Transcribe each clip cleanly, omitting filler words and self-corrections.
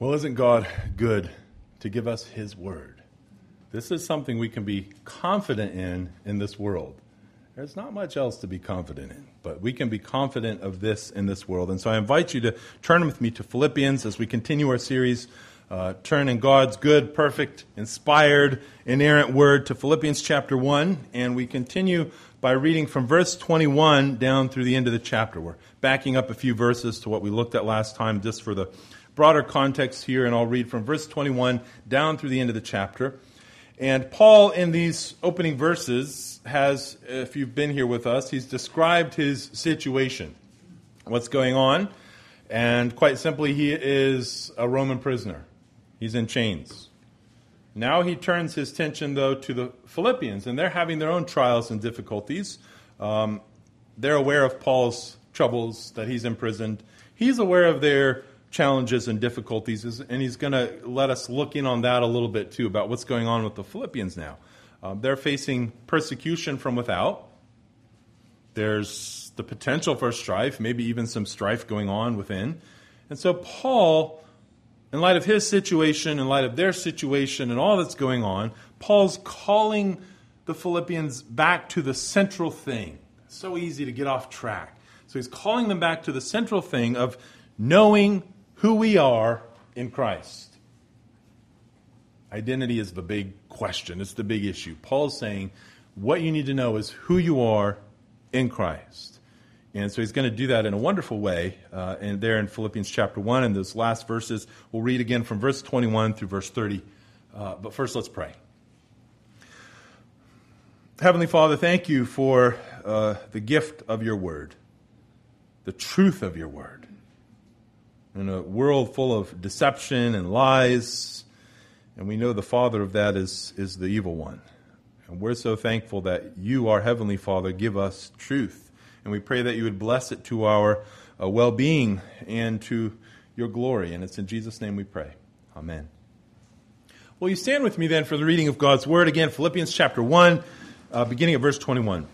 Well, isn't God good to give us His Word? This is something we can be confident in this world. There's not much else to be confident in, but we can be confident of this in this world. And so I invite you to turn with me to Philippians as we continue our series, turn in God's good, perfect, inspired, inerrant Word to Philippians chapter 1. And we continue by reading from verse 21 down through the end of the chapter. We're backing up a few verses to what we looked at last time just for the broader context here, and I'll read from verse 21 down through the end of the chapter. And Paul, in these opening verses, has, if you've been here with us, he's described his situation, what's going on, and quite simply, he is a Roman prisoner. He's in chains. Now he turns his attention, though, to the Philippians, and they're having their own trials and difficulties. They're aware of Paul's troubles, that he's imprisoned. He's aware of their challenges and difficulties, and he's going to let us look in on that a little bit too, about what's going on with the Philippians now. They're facing persecution from without. There's the potential for strife, maybe even some strife going on within. And so Paul, in light of his situation, in light of their situation and all that's going on, Paul's calling the Philippians back to the central thing. It's so easy to get off track. So he's calling them back to the central thing of knowing who we are in Christ. Identity is the big question. It's the big issue. Paul's saying what you need to know is who you are in Christ. And so he's going to do that in a wonderful way. And there in Philippians chapter 1, and those last verses, we'll read again from verse 21 through verse 30. But first, let's pray. Heavenly Father, thank you for the gift of your word, the truth of your word. In a world full of deception and lies, and we know the father of that is the evil one. And we're so thankful that you, our Heavenly Father, give us truth. And we pray that you would bless it to our well-being and to your glory. And it's in Jesus' name we pray. Amen. Well, you stand with me then for the reading of God's Word. Again, Philippians chapter 1, beginning at verse 21.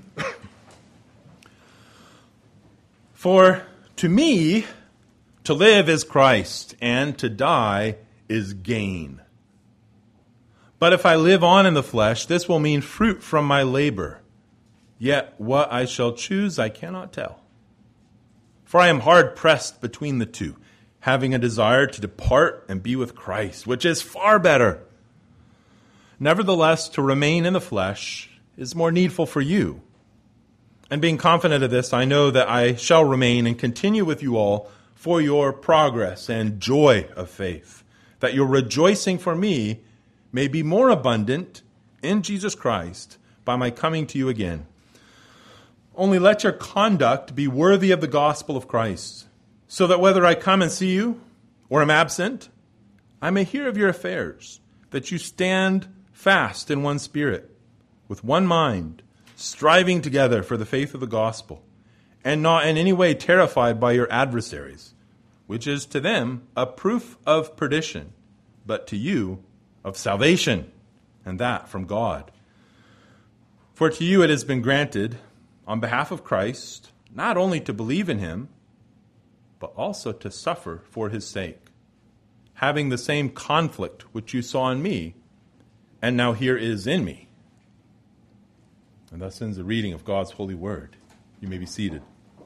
For to me, to live is Christ, and to die is gain. But if I live on in the flesh, this will mean fruit from my labor. Yet what I shall choose I cannot tell. For I am hard pressed between the two, having a desire to depart and be with Christ, which is far better. Nevertheless, to remain in the flesh is more needful for you. And being confident of this, I know that I shall remain and continue with you all for your progress and joy of faith, that your rejoicing for me may be more abundant in Jesus Christ by my coming to you again. Only let your conduct be worthy of the gospel of Christ, so that whether I come and see you or am absent, I may hear of your affairs, that you stand fast in one spirit, with one mind, striving together for the faith of the gospel, and not in any way terrified by your adversaries, which is to them a proof of perdition, but to you of salvation, and that from God. For to you it has been granted, on behalf of Christ, not only to believe in him, but also to suffer for his sake, having the same conflict which you saw in me, and now here is in me. And thus ends the reading of God's holy word. You may be seated.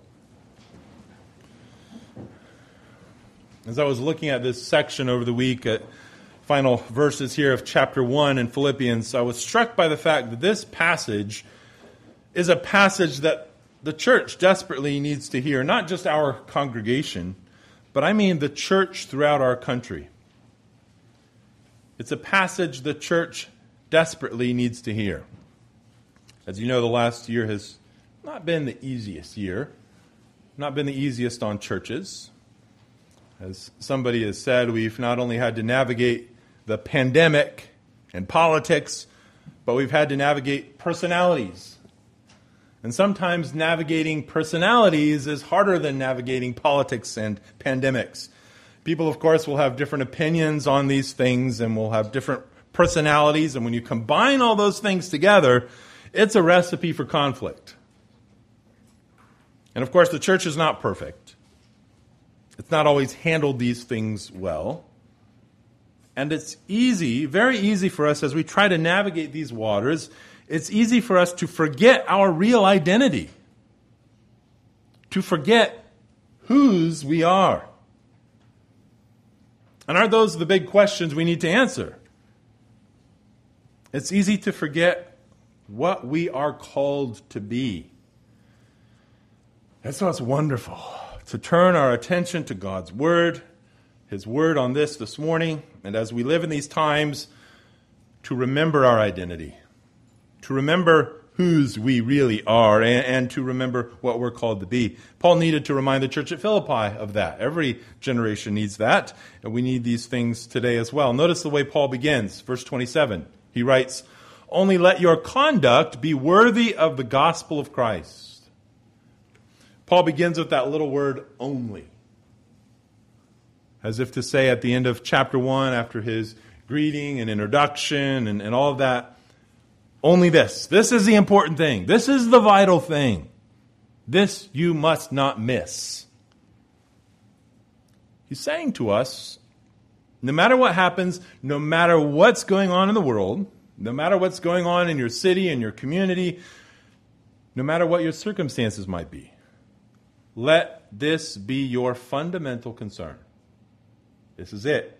As I was looking at this section over the week, at final verses here of chapter 1 in Philippians, I was struck by the fact that this passage is a passage that the church desperately needs to hear. Not just our congregation, but I mean the church throughout our country. It's a passage the church desperately needs to hear. As you know, the last year has not been the easiest year, not been the easiest on churches. As somebody has said, we've not only had to navigate the pandemic and politics, but we've had to navigate personalities. And sometimes navigating personalities is harder than navigating politics and pandemics. People, of course, will have different opinions on these things and will have different personalities. And when you combine all those things together, it's a recipe for conflict. And of course, the church is not perfect. It's not always handled these things well. And it's easy, very easy for us as we try to navigate these waters, it's easy for us to forget our real identity, to forget whose we are. And aren't those the big questions we need to answer? It's easy to forget what we are called to be. That's what's wonderful, to turn our attention to God's Word, His Word on this morning, and as we live in these times, to remember our identity, to remember whose we really are, and to remember what we're called to be. Paul needed to remind the church at Philippi of that. Every generation needs that, and we need these things today as well. Notice the way Paul begins, verse 27. He writes, "Only let your conduct be worthy of the gospel of Christ." Paul begins with that little word, only. As if to say at the end of chapter 1, after his greeting and introduction and all of that, only this. This is the important thing. This is the vital thing. This you must not miss. He's saying to us, no matter what happens, no matter what's going on in the world, no matter what's going on in your city and your community, no matter what your circumstances might be, let this be your fundamental concern. This is it.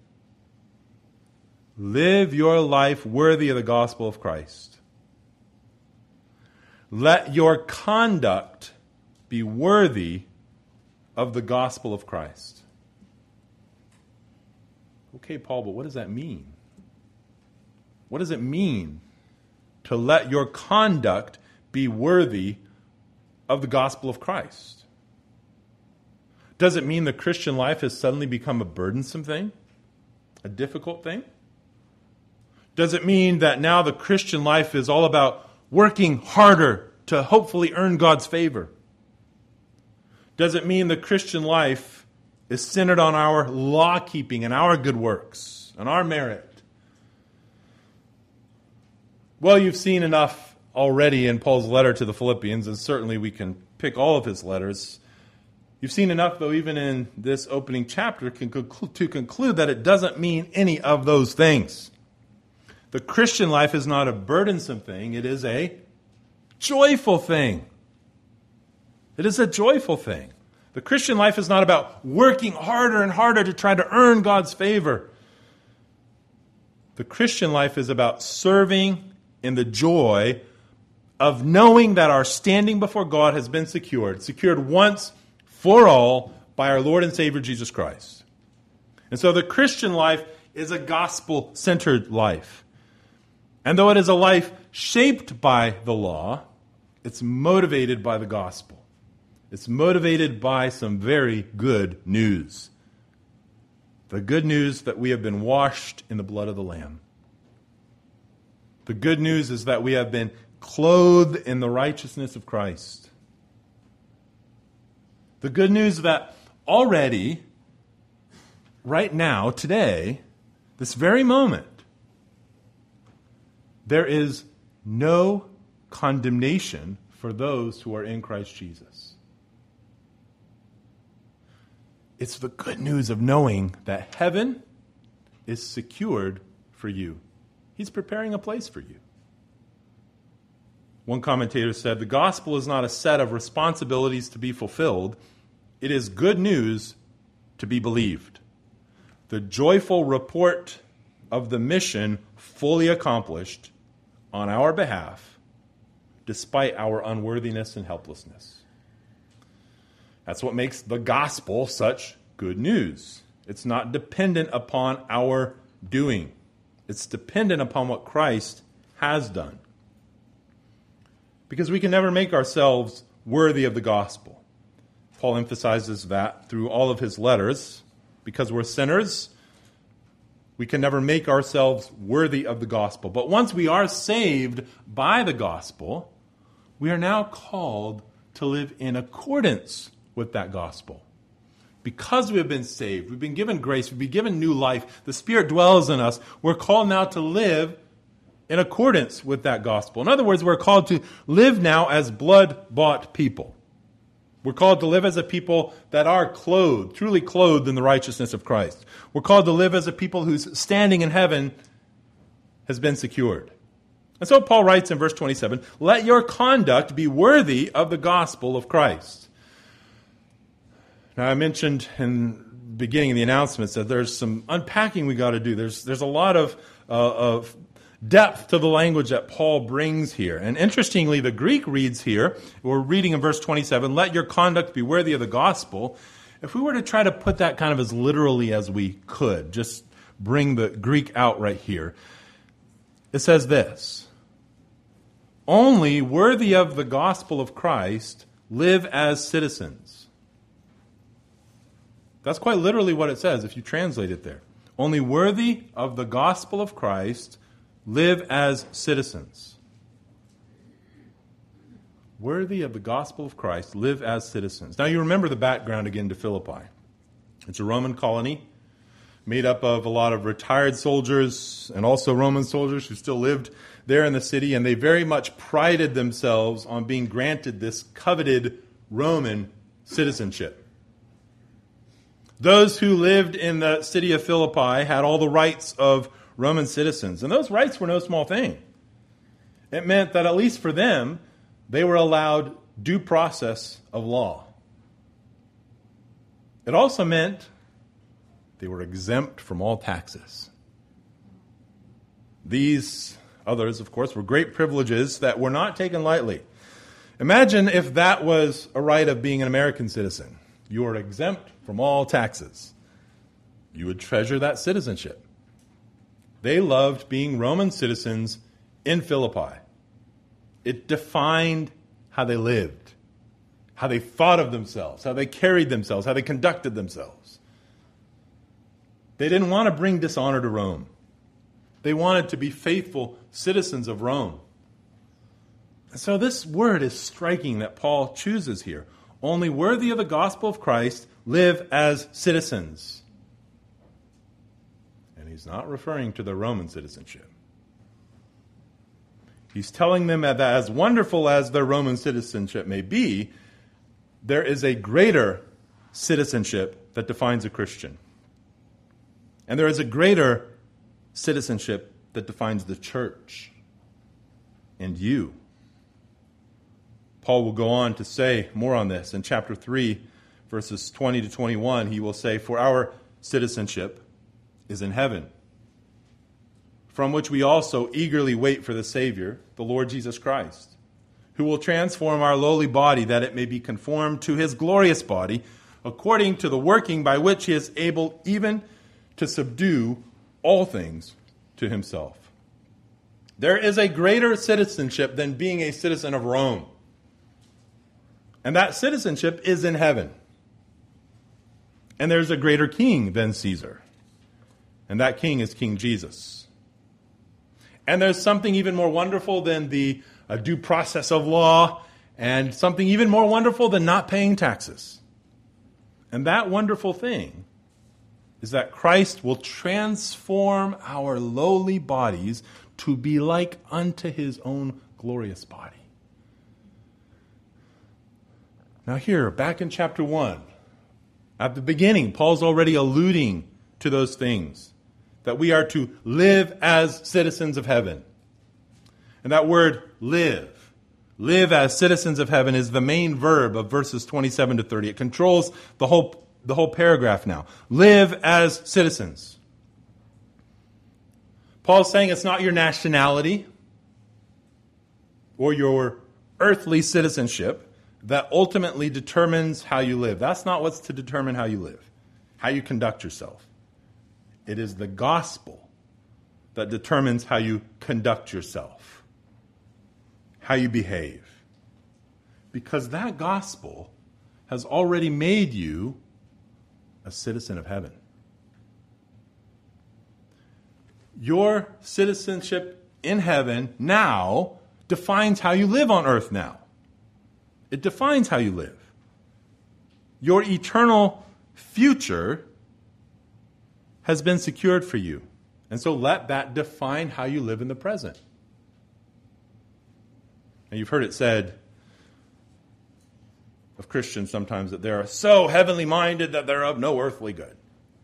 Live your life worthy of the gospel of Christ. Let your conduct be worthy of the gospel of Christ. Okay, Paul, but what does that mean? What does it mean to let your conduct be worthy of the gospel of Christ? Does it mean the Christian life has suddenly become a burdensome thing? A difficult thing? Does it mean that now the Christian life is all about working harder to hopefully earn God's favor? Does it mean the Christian life is centered on our law-keeping and our good works and our merit? Well, you've seen enough already in Paul's letter to the Philippians, and certainly we can pick all of his letters. You've seen enough, though, even in this opening chapter, to conclude that it doesn't mean any of those things. The Christian life is not a burdensome thing. It is a joyful thing. It is a joyful thing. The Christian life is not about working harder and harder to try to earn God's favor. The Christian life is about serving in the joy of knowing that our standing before God has been secured once for all by our Lord and Savior Jesus Christ. And so the Christian life is a gospel-centered life. And though it is a life shaped by the law, it's motivated by the gospel. It's motivated by some very good news. The good news that we have been washed in the blood of the Lamb. The good news is that we have been clothed in the righteousness of Christ. The good news that already, right now, today, this very moment, there is no condemnation for those who are in Christ Jesus. It's the good news of knowing that heaven is secured for you. He's preparing a place for you. One commentator said, the gospel is not a set of responsibilities to be fulfilled. It is good news to be believed. The joyful report of the mission fully accomplished on our behalf, despite our unworthiness and helplessness. That's what makes the gospel such good news. It's not dependent upon our doing. It's dependent upon what Christ has done. Because we can never make ourselves worthy of the gospel. Paul emphasizes that through all of his letters. Because we're sinners, we can never make ourselves worthy of the gospel. But once we are saved by the gospel, we are now called to live in accordance with that gospel. Because we have been saved, we've been given grace, we've been given new life, the Spirit dwells in us, we're called now to live in accordance with that gospel. In other words, we're called to live now as blood-bought people. We're called to live as a people that are clothed, truly clothed in the righteousness of Christ. We're called to live as a people whose standing in heaven has been secured. And so Paul writes in verse 27, let your conduct be worthy of the gospel of Christ. Now, I mentioned in the beginning of the announcements that there's some unpacking we got to do. There's a lot of depth to the language that Paul brings here. And interestingly, the Greek reads here, we're reading in verse 27, let your conduct be worthy of the gospel. If we were to try to put that kind of as literally as we could, just bring the Greek out right here, it says this, only worthy of the gospel of Christ live as citizens. That's quite literally what it says if you translate it there. Only worthy of the gospel of Christ live as citizens. Worthy of the gospel of Christ, live as citizens. Now you remember the background again to Philippi. It's a Roman colony made up of a lot of retired soldiers and also Roman soldiers who still lived there in the city, and they very much prided themselves on being granted this coveted Roman citizenship. Those who lived in the city of Philippi had all the rights of Roman citizens. And those rights were no small thing. It meant that at least for them, they were allowed due process of law. It also meant they were exempt from all taxes. These others, of course, were great privileges that were not taken lightly. Imagine if that was a right of being an American citizen. You are exempt from all taxes. You would treasure that citizenship. They loved being Roman citizens in Philippi. It defined how they lived, how they thought of themselves, how they carried themselves, how they conducted themselves. They didn't want to bring dishonor to Rome. They wanted to be faithful citizens of Rome. And so this word is striking that Paul chooses here. Only worthy of the gospel of Christ live as citizens. And he's not referring to the Roman citizenship. He's telling them that as wonderful as their Roman citizenship may be, there is a greater citizenship that defines a Christian. And there is a greater citizenship that defines the church and you. Paul will go on to say more on this. In chapter 3, verses 20 to 21, he will say, for our citizenship is in heaven, from which we also eagerly wait for the Savior, the Lord Jesus Christ, who will transform our lowly body that it may be conformed to his glorious body, according to the working by which he is able even to subdue all things to himself. There is a greater citizenship than being a citizen of Rome. And that citizenship is in heaven. And there's a greater king than Caesar. And that king is King Jesus. And there's something even more wonderful than the due process of law, and something even more wonderful than not paying taxes. And that wonderful thing is that Christ will transform our lowly bodies to be like unto his own glorious body. Now here, back in chapter 1, at the beginning, Paul's already alluding to those things, that we are to live as citizens of heaven. And that word live as citizens of heaven, is the main verb of verses 27 to 30. It controls the whole paragraph now. Live as citizens. Paul's saying it's not your nationality or your earthly citizenship that ultimately determines how you live. That's not what's to determine how you live, how you conduct yourself. It is the gospel that determines how you conduct yourself, how you behave. Because that gospel has already made you a citizen of heaven. Your citizenship in heaven now defines how you live on earth now. It defines how you live. Your eternal future has been secured for you. And so let that define how you live in the present. And you've heard it said, of Christians sometimes that they're so heavenly minded that they're of no earthly good.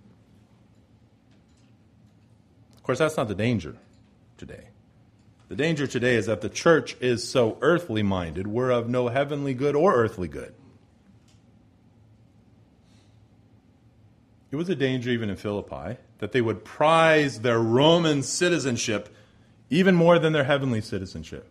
Of course, that's not the danger today. The danger today is that the church is so earthly minded, we're of no heavenly good or earthly good. It was a danger even in Philippi that they would prize their Roman citizenship even more than their heavenly citizenship.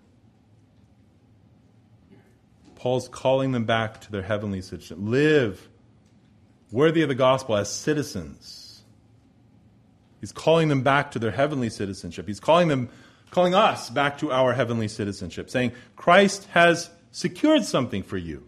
Paul's calling them back to their heavenly citizenship. Live worthy of the gospel as citizens. He's calling them back to their heavenly citizenship. He's calling us back to our heavenly citizenship, saying, Christ has secured something for you.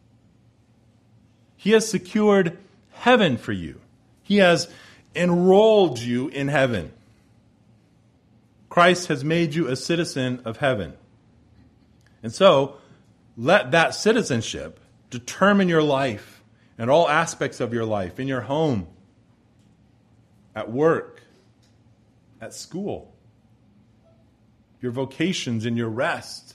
He has secured heaven for you. He has enrolled you in heaven. Christ has made you a citizen of heaven. And so, let that citizenship determine your life and all aspects of your life, in your home, at work, at school, your vocations and your rest.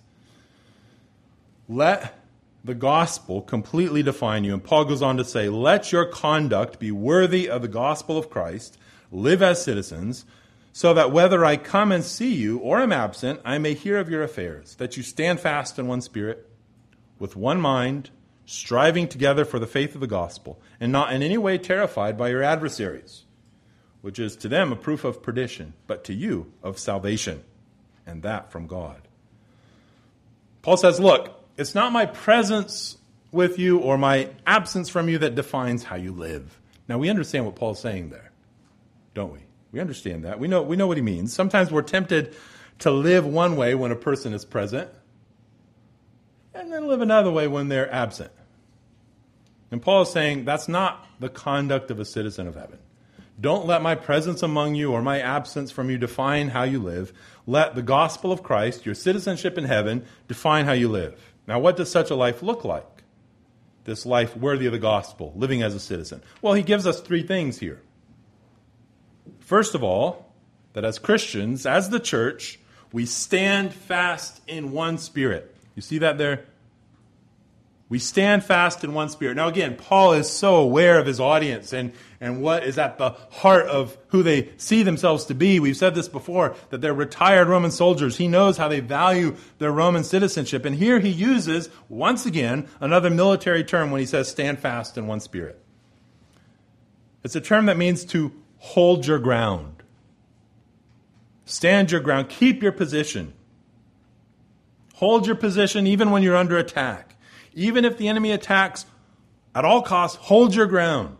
Let the gospel completely define you. And Paul goes on to say, let your conduct be worthy of the gospel of Christ. Live as citizens, so that whether I come and see you or am absent, I may hear of your affairs, that you stand fast in one spirit, with one mind, striving together for the faith of the gospel, and not in any way terrified by your adversaries, which is to them a proof of perdition, but to you of salvation, and that from God. Paul says, look, it's not my presence with you or my absence from you that defines how you live. Now, we understand what Paul's saying there, don't we? We understand that. We know what he means. Sometimes we're tempted to live one way when a person is present, and then live another way when they're absent. And Paul is saying that's not the conduct of a citizen of heaven. Don't let my presence among you or my absence from you define how you live. Let the gospel of Christ, your citizenship in heaven, define how you live. Now, what does such a life look like? This life worthy of the gospel, living as a citizen. Well, he gives us three things here. First of all, that as Christians, as the church, we stand fast in one spirit. You see that there? We stand fast in one spirit. Now again, Paul is so aware of his audience and what is at the heart of who they see themselves to be. We've said this before, that they're retired Roman soldiers. He knows how they value their Roman citizenship. And here he uses, once again, another military term when he says stand fast in one spirit. It's a term that means to hold your ground. Stand your ground. Keep your position. Hold your position even when you're under attack. Even if the enemy attacks, at all costs, hold your ground.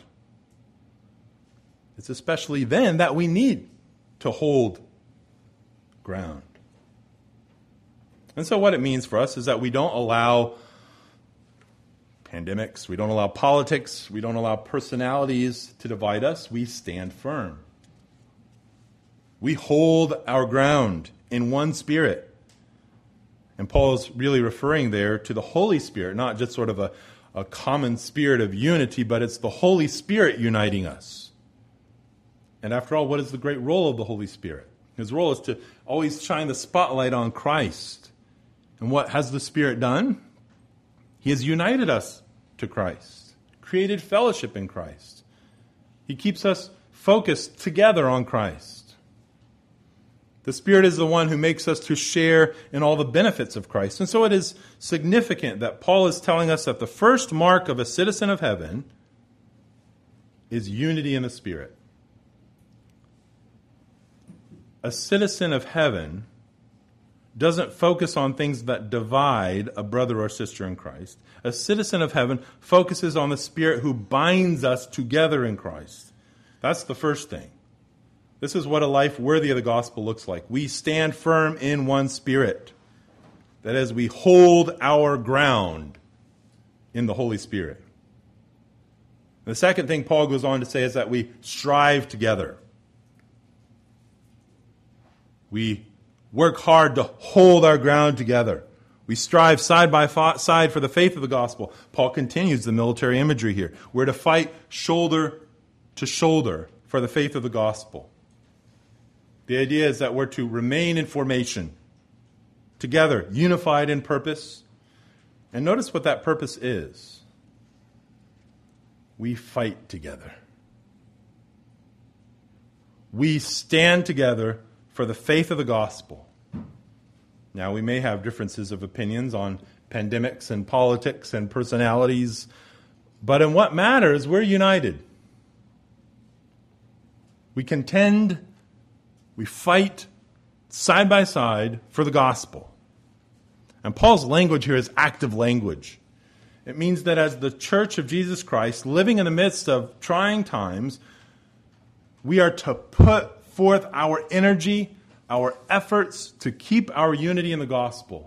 It's especially then that we need to hold ground. And so what it means for us is that we don't allow pandemics, we don't allow politics, we don't allow personalities to divide us. We stand firm. We hold our ground in one spirit. And Paul's really referring there to the Holy Spirit, not just sort of a common spirit of unity, but it's the Holy Spirit uniting us. And after all, what is the great role of the Holy Spirit? His role is to always shine the spotlight on Christ. And what has the Spirit done? He has united us to Christ, created fellowship in Christ. He keeps us focused together on Christ. The Spirit is the one who makes us to share in all the benefits of Christ. And so it is significant that Paul is telling us that the first mark of a citizen of heaven is unity in the Spirit. A citizen of heaven doesn't focus on things that divide a brother or sister in Christ. A citizen of heaven focuses on the Spirit who binds us together in Christ. That's the first thing. This is what a life worthy of the gospel looks like. We stand firm in one spirit. That is, we hold our ground in the Holy Spirit. The second thing Paul goes on to say is that we strive together. We work hard to hold our ground together. We strive side by side for the faith of the gospel. Paul continues the military imagery here. We're to fight shoulder to shoulder for the faith of the gospel. The idea is that we're to remain in formation, together, unified in purpose. And notice what that purpose is. we fight together. We stand together for the faith of the gospel. Now, we may have differences of opinions on pandemics and politics and personalities, but in what matters, we're united. We contend, we fight side by side for the gospel. And Paul's language here is active language. It means that as the Church of Jesus Christ, living in the midst of trying times, we are to put forth our energy, our efforts to keep our unity in the gospel.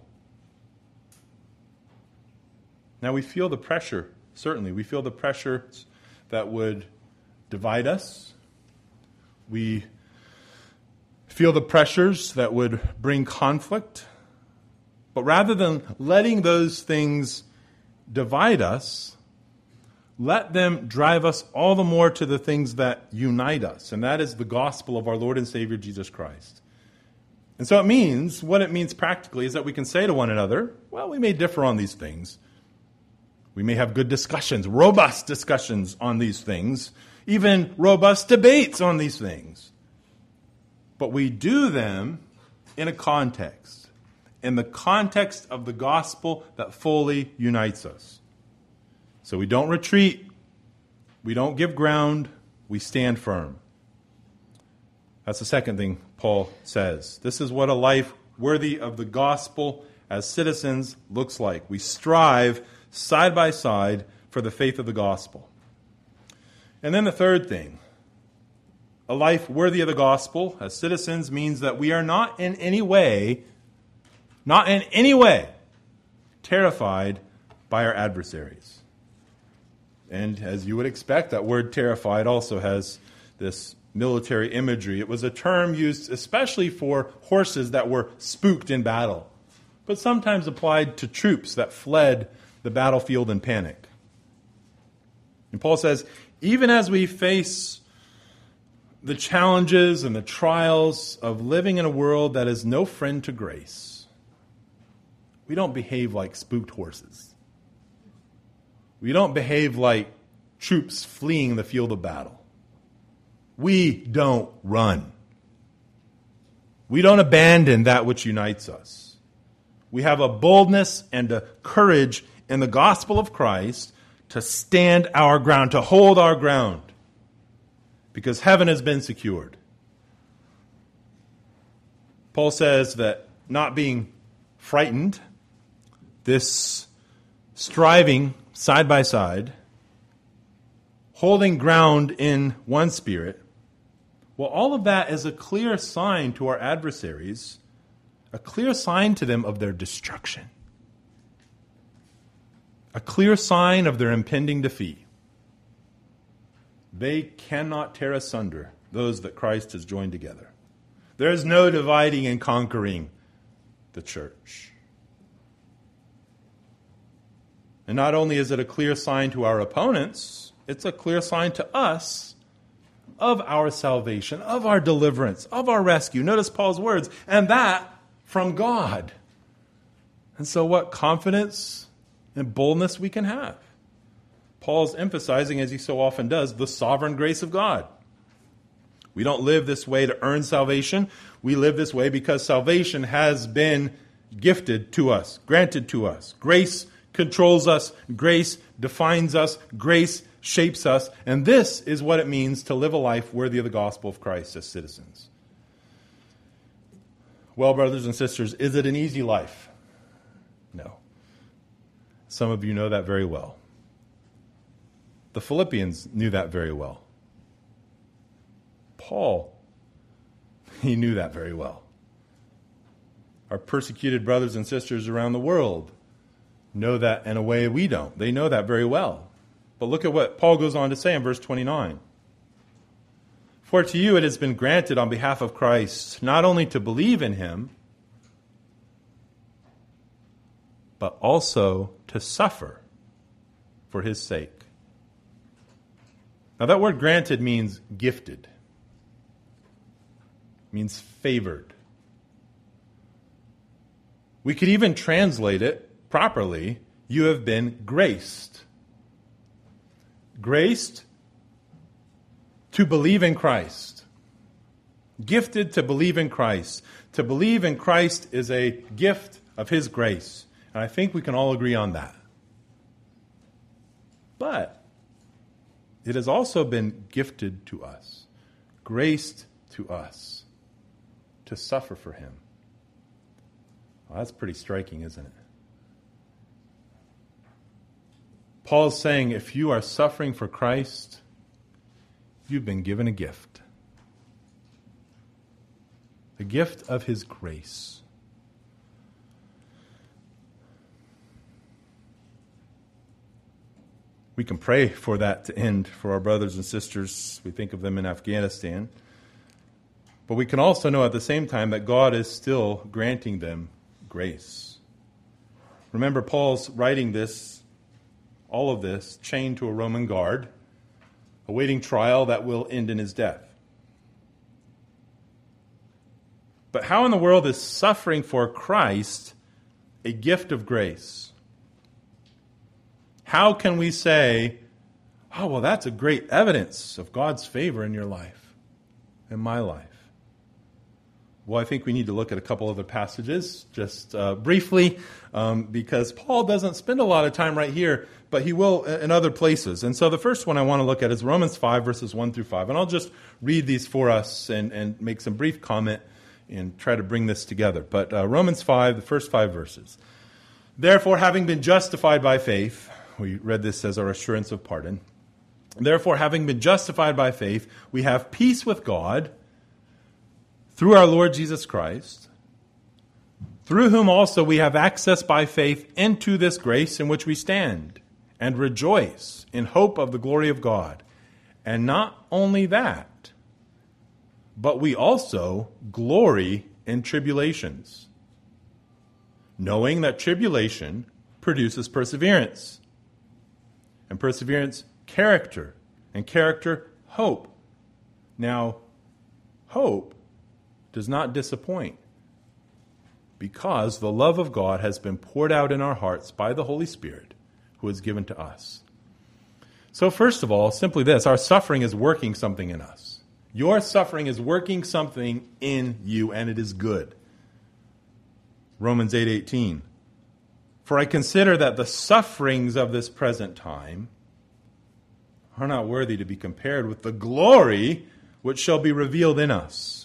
Now we feel the pressure, certainly. We feel the pressures that would divide us. We feel the pressures that would bring conflict. But rather than letting those things divide us, let them drive us all the more to the things that unite us. And that is the gospel of our Lord and Savior Jesus Christ. And so what it means practically is that we can say to one another, well, we may differ on these things. We may have good discussions, robust discussions on these things, even robust debates on these things. But we do them in a context, in the context of the gospel that fully unites us. So we don't retreat, we don't give ground, we stand firm. That's the second thing Paul says. This is what a life worthy of the gospel as citizens looks like. We strive side by side for the faith of the gospel. And then the third thing, a life worthy of the gospel as citizens means that we are not in any way terrified by our adversaries. And as you would expect, that word terrified also has this military imagery. It was a term used especially for horses that were spooked in battle, but sometimes applied to troops that fled the battlefield in panic. And Paul says, even as we face the challenges and the trials of living in a world that is no friend to grace, we don't behave like spooked horses. We don't behave like troops fleeing the field of battle. We don't run. We don't abandon that which unites us. We have a boldness and a courage in the gospel of Christ to stand our ground, to hold our ground, because heaven has been secured. Paul says that not being frightened, this striving side by side, holding ground in one spirit, well, all of that is a clear sign to our adversaries, a clear sign to them of their destruction, a clear sign of their impending defeat. They cannot tear asunder those that Christ has joined together. There is no dividing and conquering the church. And not only is it a clear sign to our opponents, it's a clear sign to us of our salvation, of our deliverance, of our rescue. Notice Paul's words, and that from God. And so what confidence and boldness we can have. Paul's emphasizing, as he so often does, the sovereign grace of God. We don't live this way to earn salvation. We live this way because salvation has been gifted to us, granted to us. Grace controls us. Grace defines us. Grace shapes us. And this is what it means to live a life worthy of the gospel of Christ as citizens. Well, brothers and sisters, is it an easy life? No. Some of you know that very well. The Philippians knew that very well. Paul, he knew that very well. Our persecuted brothers and sisters around the world know that in a way we don't. They know that very well. But look at what Paul goes on to say in verse 29. For to you it has been granted on behalf of Christ not only to believe in him, but also to suffer for his sake. Now that word granted means gifted. It means favored. We could even translate it properly, you have been graced. graced to believe in Christ. Gifted to believe in Christ. To believe in Christ is a gift of His grace. And I think we can all agree on that. But it has also been gifted to us, graced to us, to suffer for Him. Well, that's pretty striking, isn't it? Paul's saying if you are suffering for Christ, you've been given a gift. The gift of His grace. We can pray for that to end for our brothers and sisters. We think of them in Afghanistan. But we can also know at the same time that God is still granting them grace. Remember, Paul's writing this, all of this, chained to a Roman guard, awaiting trial that will end in his death. But how in the world is suffering for Christ a gift of grace? How can we say, oh, well, that's a great evidence of God's favor in your life, in my life? Well, I think we need to look at a couple other passages just briefly because Paul doesn't spend a lot of time right here, but he will in other places. And so the first one I want to look at is Romans 5, verses 1 through 5. And I'll just read these for us and make some brief comment and try to bring this together. But Romans 5, the first 5 verses. Therefore, having been justified by faith, we read this as our assurance of pardon. Therefore, having been justified by faith, we have peace with God through our Lord Jesus Christ, through whom also we have access by faith into this grace in which we stand, and rejoice in hope of the glory of God. And not only that, but we also glory in tribulations, knowing that tribulation produces perseverance, and perseverance, character, and character, hope. Now, hope does not disappoint because the love of God has been poured out in our hearts by the Holy Spirit who is given to us. So first of all, simply this, our suffering is working something in us. Your suffering is working something in you, and it is good. Romans 8:18. For I consider that the sufferings of this present time are not worthy to be compared with the glory which shall be revealed in us.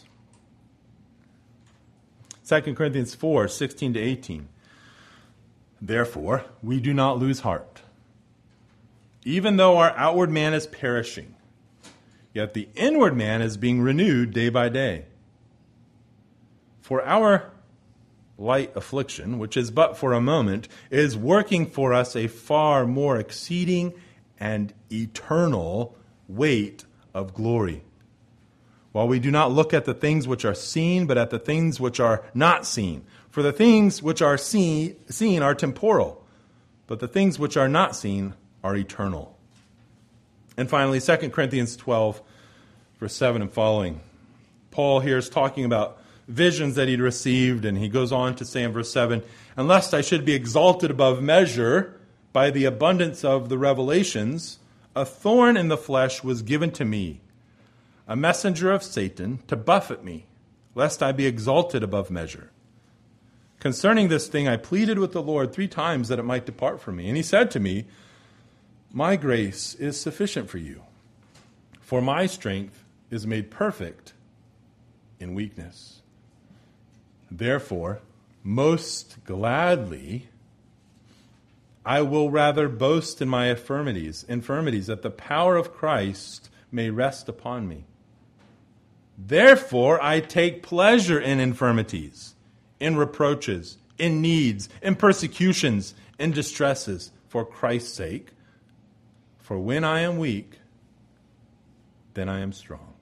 2 Corinthians 4, 16 to 18. Therefore, we do not lose heart. Even though our outward man is perishing, yet the inward man is being renewed day by day. For our light affliction, which is but for a moment, is working for us a far more exceeding and eternal weight of glory. While we do not look at the things which are seen, but at the things which are not seen. For the things which are seen are temporal, but the things which are not seen are eternal. And finally, 2 Corinthians 12, verse 7 and following. Paul here is talking about visions that he'd received, and he goes on to say in verse 7, "And lest I should be exalted above measure by the abundance of the revelations, a thorn in the flesh was given to me, a messenger of Satan to buffet me, lest I be exalted above measure. Concerning this thing I pleaded with the Lord 3 times that it might depart from me. And he said to me, my grace is sufficient for you, for my strength is made perfect in weakness. Therefore, most gladly, I will rather boast in my infirmities, that the power of Christ may rest upon me. Therefore, I take pleasure in infirmities, in reproaches, in needs, in persecutions, in distresses, for Christ's sake. For when I am weak, then I am strong."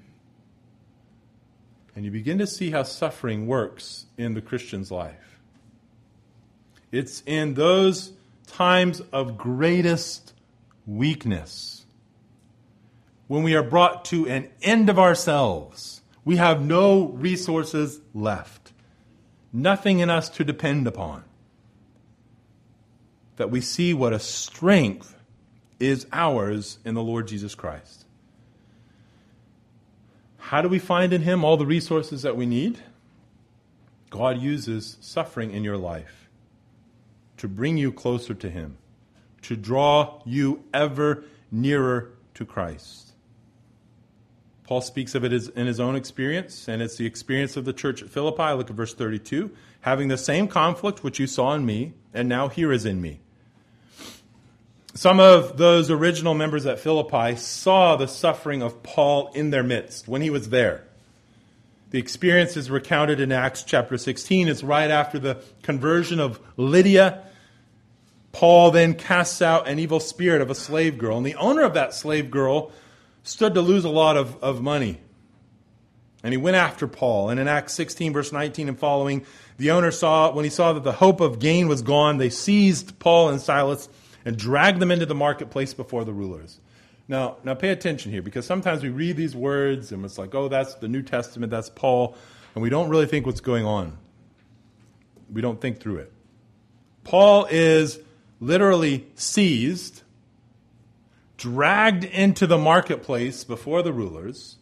And you begin to see how suffering works in the Christian's life. It's in those times of greatest weakness, when we are brought to an end of ourselves, we have no resources left, nothing in us to depend upon, that we see what a strength is ours in the Lord Jesus Christ. How do we find in him all the resources that we need? God uses suffering in your life to bring you closer to him, to draw you ever nearer to Christ. Paul speaks of it in his own experience, and it's the experience of the church at Philippi. Look at verse 32. Having the same conflict which you saw in me, and now here is in me. Some of those original members at Philippi saw the suffering of Paul in their midst when he was there. The experience is recounted in Acts chapter 16. It's right after the conversion of Lydia. Paul then casts out an evil spirit of a slave girl. And the owner of that slave girl stood to lose a lot of money. And he went after Paul. And in Acts 16, verse 19 and following, the owner when he saw that the hope of gain was gone, they seized Paul and Silas and dragged them into the marketplace before the rulers. Now pay attention here, because sometimes we read these words and it's like, oh, that's the New Testament, that's Paul, and we don't really think what's going on. We don't think through it. Paul is literally seized, dragged into the marketplace before the rulers,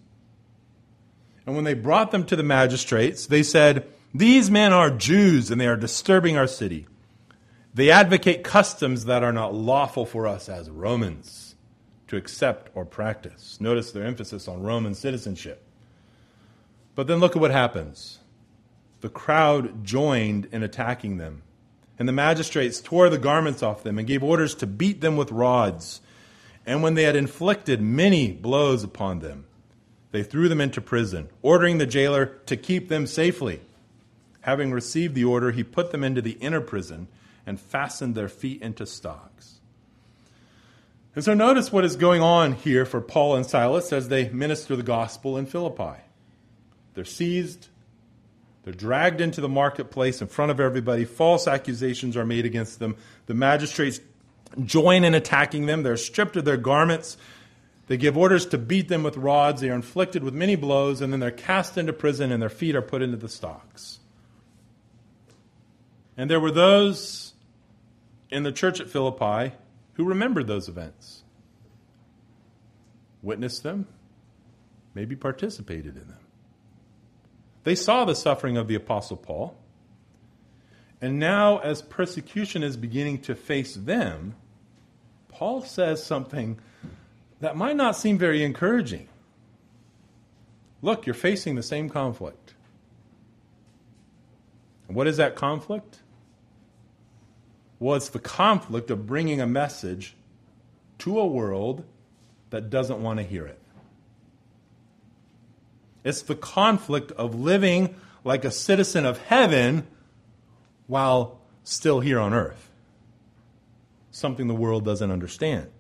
and when they brought them to the magistrates, they said, "These men are Jews and they are disturbing our city. They advocate customs that are not lawful for us as Romans to accept or practice." Notice their emphasis on Roman citizenship. But then look at what happens. The crowd joined in attacking them, and the magistrates tore the garments off them and gave orders to beat them with rods. And when they had inflicted many blows upon them, they threw them into prison, ordering the jailer to keep them safely. Having received the order, he put them into the inner prison and fastened their feet into stocks. And so notice what is going on here for Paul and Silas as they minister the gospel in Philippi. They're seized. They're dragged into the marketplace in front of everybody. False accusations are made against them. The magistrates join in attacking them. They're stripped of their garments. They give orders to beat them with rods. They are inflicted with many blows, and then they're cast into prison and their feet are put into the stocks. And there were those in the church at Philippi who remembered those events, witnessed them, maybe participated in them. They saw the suffering of the Apostle Paul, and now as persecution is beginning to face them, Paul says something that might not seem very encouraging. Look, you're facing the same conflict. And what is that conflict? Well, it's the conflict of bringing a message to a world that doesn't want to hear it. It's the conflict of living like a citizen of heaven while still here on earth. Something the world doesn't understand.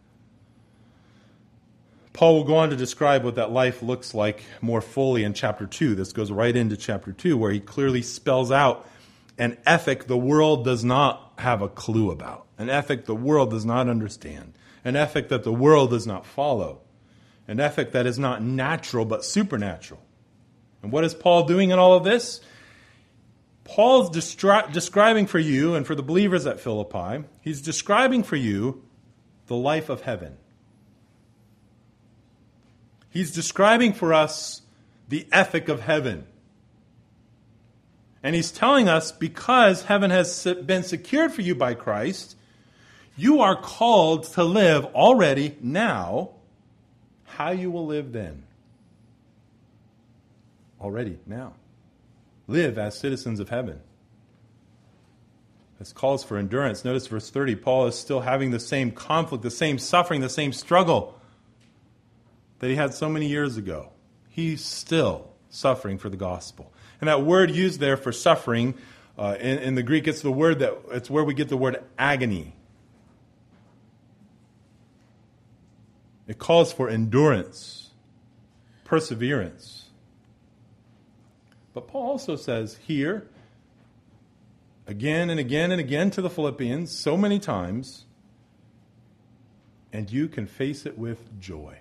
Paul will go on to describe what that life looks like more fully in chapter 2. This goes right into chapter 2, where he clearly spells out an ethic the world does not have a clue about, an ethic the world does not understand, an ethic that the world does not follow, an ethic that is not natural but supernatural. And what is Paul doing in all of this? Paul's describing for you and for the believers at Philippi, he's describing for you the life of heaven. He's describing for us the ethic of heaven. And he's telling us, because heaven has been secured for you by Christ, you are called to live already now how you will live then. Already now. Live as citizens of heaven. This calls for endurance. Notice verse 30. Paul is still having the same conflict, the same suffering, the same struggle that he had so many years ago. He's still suffering for the gospel. And that word used there for suffering, in the Greek, it's where we get the word agony. It calls for endurance, perseverance. But Paul also says here, again and again and again to the Philippians, so many times, and you can face it with joy.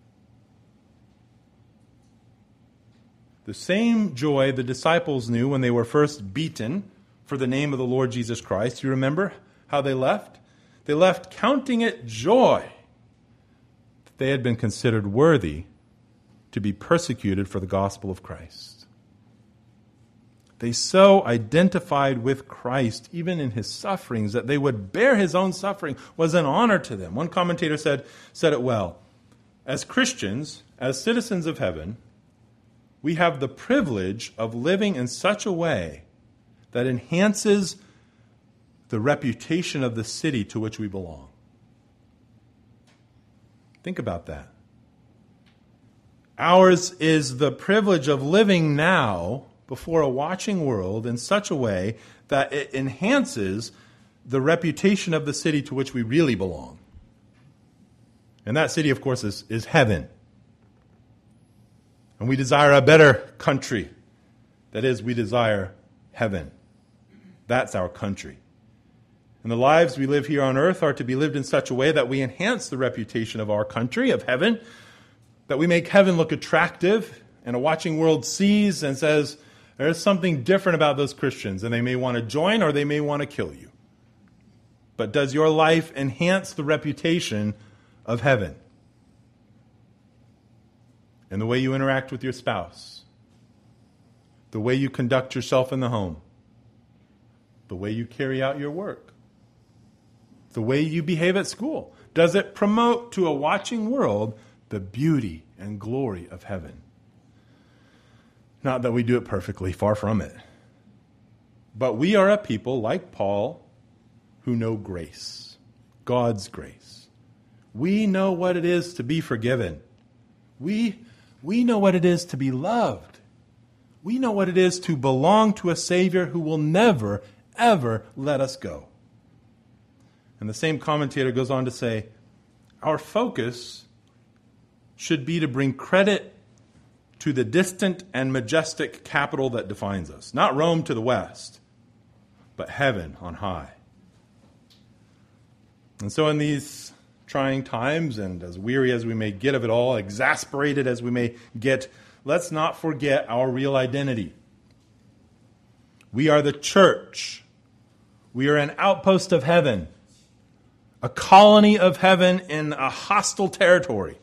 The same joy the disciples knew when they were first beaten for the name of the Lord Jesus Christ. You remember how they left? They left counting it joy they had been considered worthy to be persecuted for the gospel of Christ. They so identified with Christ, even in his sufferings, that they would bear his own suffering was an honor to them. One commentator said it well. As Christians, as citizens of heaven, we have the privilege of living in such a way that enhances the reputation of the city to which we belong. Think about that. Ours is the privilege of living now before a watching world in such a way that it enhances the reputation of the city to which we really belong. And that city, of course, is heaven. And we desire a better country. That is, we desire heaven. That's our country. And the lives we live here on earth are to be lived in such a way that we enhance the reputation of our country, of heaven, that we make heaven look attractive, and a watching world sees and says, there's something different about those Christians, and they may want to join or they may want to kill you. But does your life enhance the reputation of heaven? And the way you interact with your spouse, the way you conduct yourself in the home, the way you carry out your work, the way you behave at school. Does it promote to a watching world the beauty and glory of heaven? Not that we do it perfectly, far from it. But we are a people, like Paul, who know grace, God's grace. We know what it is to be forgiven. We know what it is to be loved. We know what it is to belong to a Savior who will never, ever let us go. And the same commentator goes on to say, our focus should be to bring credit to the distant and majestic capital that defines us. Not Rome to the west, but heaven on high. And so in these trying times, and as weary as we may get of it all, exasperated as we may get, let's not forget our real identity. We are the church. We are an outpost of heaven. A colony of heaven in a hostile territory.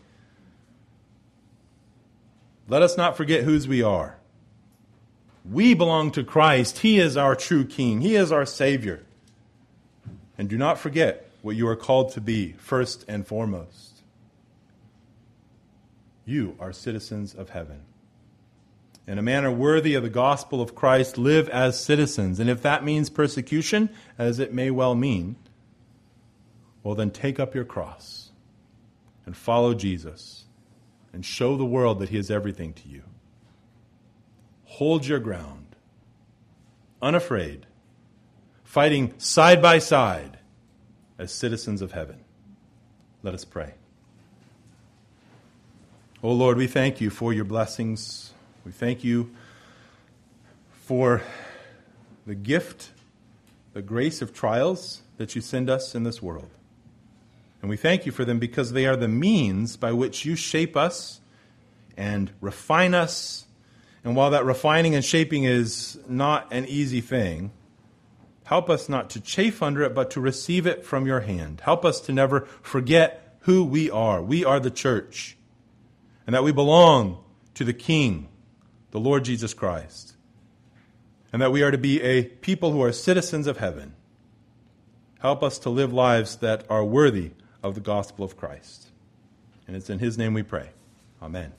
Let us not forget whose we are. We belong to Christ. He is our true King. He is our Savior. And do not forget what you are called to be, first and foremost. You are citizens of heaven. In a manner worthy of the gospel of Christ, live as citizens. And if that means persecution, as it may well mean, well, then take up your cross and follow Jesus and show the world that he is everything to you. Hold your ground, unafraid, fighting side by side as citizens of heaven. Let us pray. Oh Lord, we thank you for your blessings. We thank you for the gift, the grace of trials that you send us in this world. And we thank you for them because they are the means by which you shape us and refine us. And while that refining and shaping is not an easy thing, help us not to chafe under it, but to receive it from your hand. Help us to never forget who we are. We are the church, and that we belong to the King, the Lord Jesus Christ, and that we are to be a people who are citizens of heaven. Help us to live lives that are worthy of the gospel of Christ. And it's in his name we pray. Amen.